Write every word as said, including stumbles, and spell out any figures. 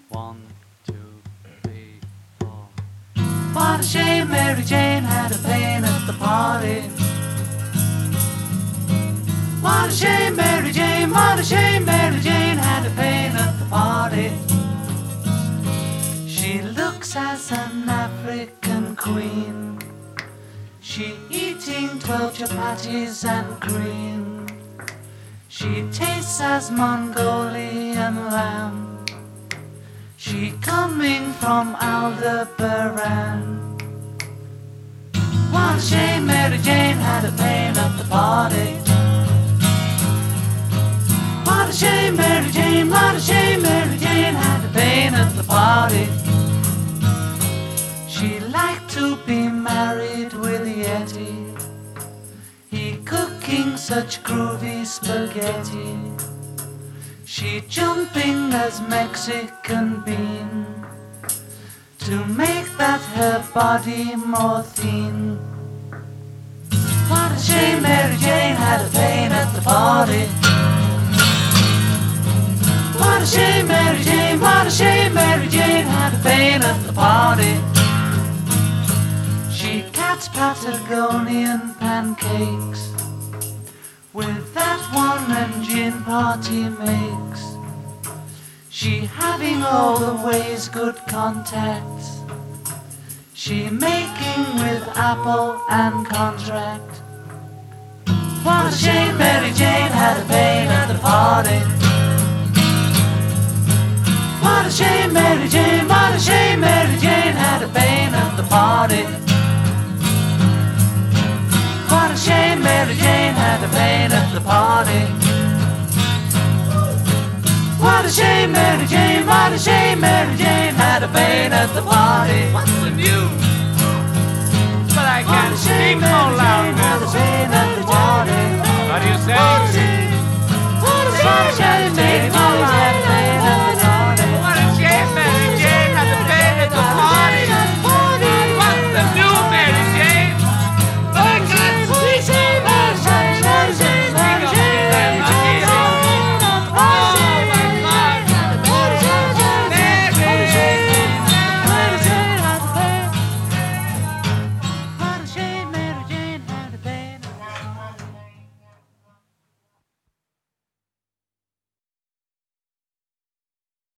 One, two, three, four. What a shame Mary Jane had a pain at the party. What a shame Mary Jane, what a shame Mary Jane had a pain at the party. She looks as an African queen, she eating twelve chapatis and cream. She tastes as Mongolian lamb, she coming from Aldebaran. What a shame Mary Jane had a pain at the party. What a shame Mary Jane, what a shame Mary Jane had a pain at the party. She liked to be married with Yeti, he cooking such groovy spaghetti. She jumping as Mexican bean to make that her body more thin. What a shame Mary Jane had a pain at the party. What a shame Mary Jane, what a shame Mary Jane had a pain at the party. She gets Patagonian pancakes with that one engine party makes. She having all the ways good contacts, she making with Apple and contract. What a shame Mary Jane had a pain at the party. What a shame Mary Jane, what a shame Mary Jane had a pain at the party. What a shame Mary Jane had a pain at the party. What a shame Mary Jane, what a shame Mary Jane had a pain at the party. What's the news? But I can't speak no louder. What a shame Mary Jane had a pain at the party. What do you say?